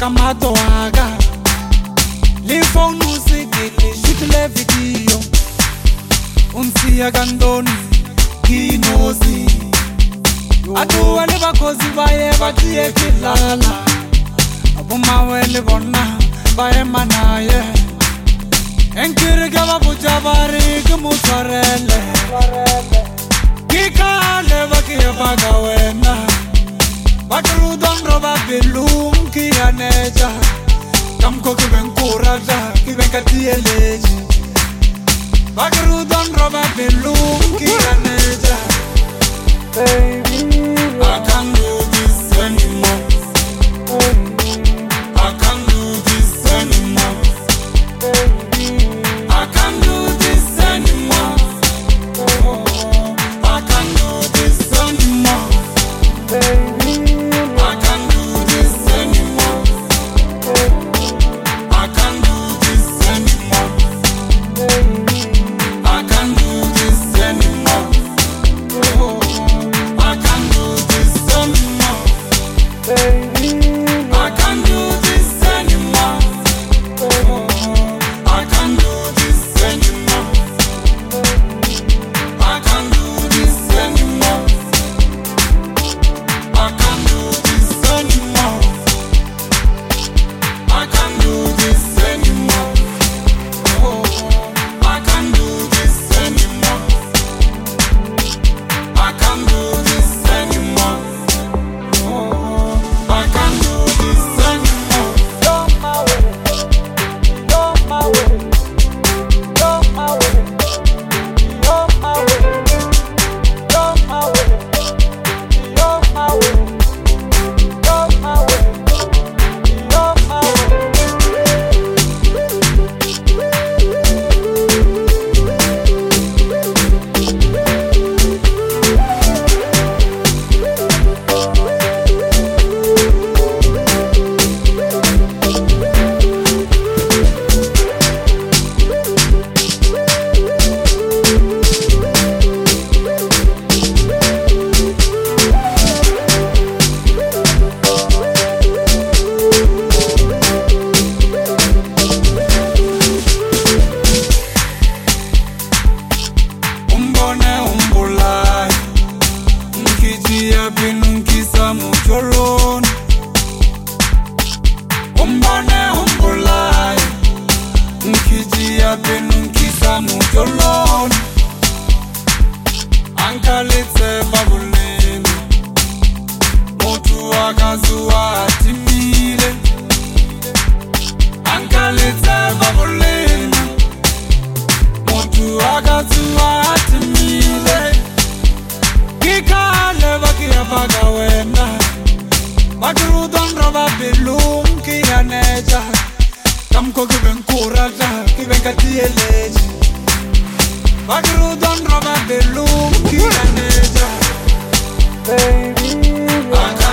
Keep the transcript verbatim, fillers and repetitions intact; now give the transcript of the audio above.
matoaga le phone usikile shutile video unsiya kandoni kinozi atuwa le bakozi baye batiye kilala abumawele bona baye manaye enkirige babuja bari kumutwarele kikale bakiye bagawena Batrudon roba belum ki aneja Kamko ki ben kuraja ki ben katiyeleji Batrudon roba belum ki aneja Baby I can't do this anymore I can't do this anymore I can't do this anymore I can't do this anymore Baby Ankaletse babuleni Motu akazuwa atimile Ankaletse babuleni Motu akazuwa atimile Kikale bakia bagawena Batrudon roba belum ki aneja Kamko kiben kuraja kiben katiyeleji Batrudon roba belum ki aneja Baby I